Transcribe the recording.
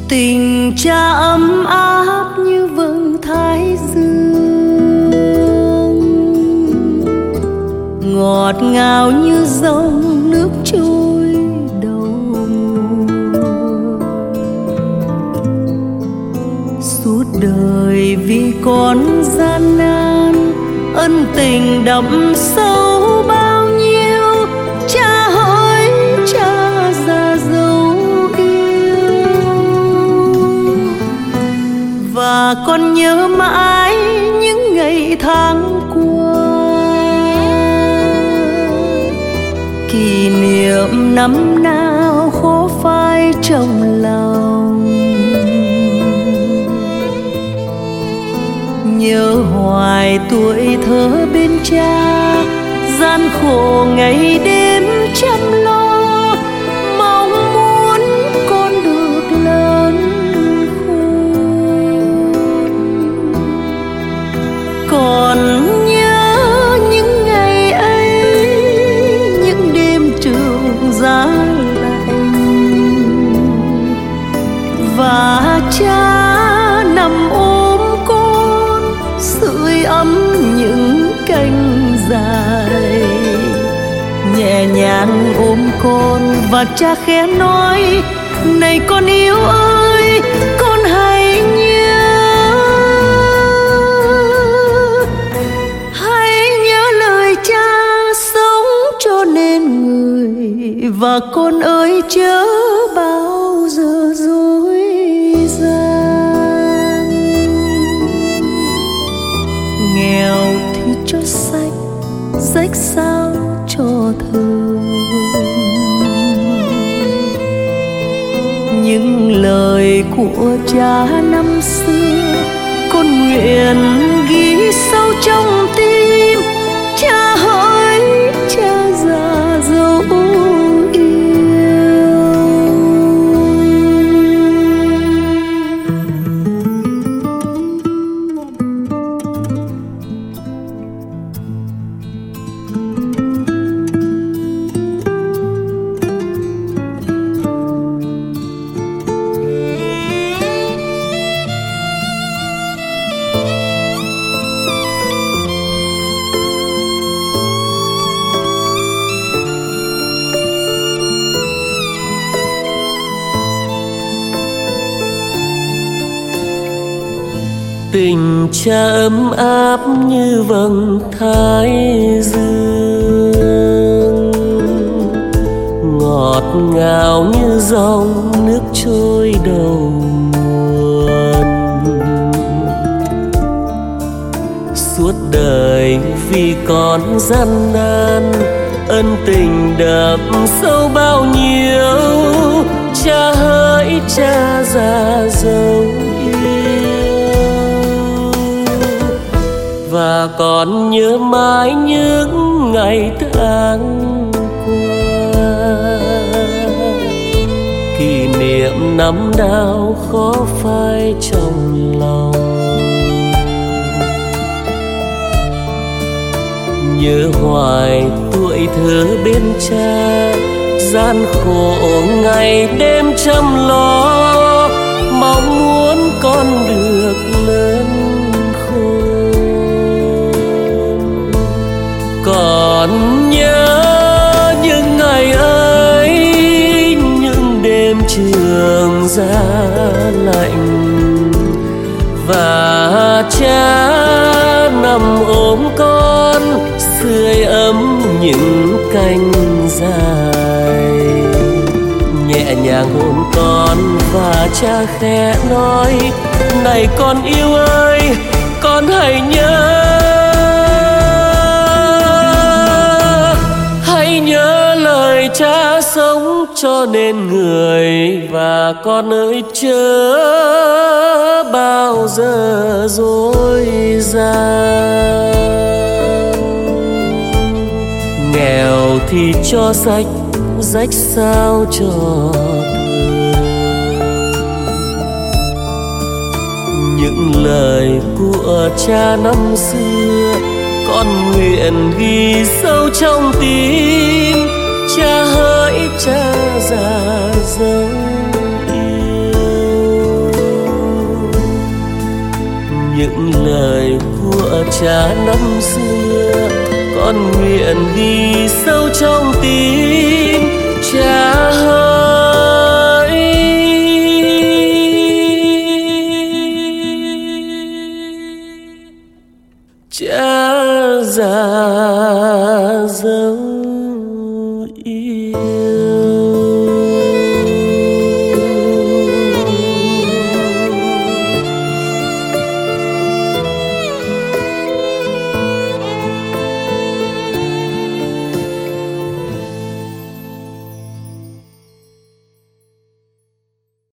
Tình cha ấm áp như vầng thái dương, ngọt ngào như dòng nước trôi đầu nguồn. Suốt đời vì con gian nan, ân tình đậm sâu bao nhiêu. Cha hỡi cha già dấu yêu, và con nhớ mãi những ngày tháng qua, kỷ niệm năm nào khó phai trong lòng. Nhớ hoài tuổi thơ bên cha, gian khổ ngày đêm chăm lo, mong muốn con được lớn khôn. Còn nhớ những ngày ấy, những đêm trường giá lạnh, và cha nằm ôm con sưởi ấm những cánh dài. Nhẹ nhàng ôm con và cha khẽ nói: này con yêu ơi, con hãy nhớ lời cha sống cho nên người. Và con ơi chớ bao giờ dối gian, nghèo thì cho sách, rách sao cho thơ. Những lời của cha năm xưa con nguyện ghi sâu trong tim. Cha hỡi cha già dấu Tình cha ấm áp như vầng thái dương, ngọt ngào như dòng nước trôi đầu nguồn. Suốt đời vì con gian nan, ân tình đậm sâu bao nhiêu. Cha hỡi cha già dấu và còn nhớ mãi những ngày tháng qua, kỷ niệm năm nào khó phai trong lòng. Nhớ hoài tuổi thơ bên cha, gian khổ ngày đêm chăm lo, mong muốn con được lớn. Còn nhớ những ngày ấy, những đêm trường giá lạnh, và cha nằm ôm con sưởi ấm những cánh dài. Nhẹ nhàng ôm con và cha khẽ nói: này con yêu ơi, con hãy nhớ lời cha sống cho nên người. Và con ơi chớ bao giờ dối gian, nghèo thì cho sách, rách sao cho thơ. Những lời của cha năm xưa con nguyện ghi sâu trong tim. Cha hỡi cha già dấu yêu, cha năm xưa, con nguyện ghi sâu trong tim cha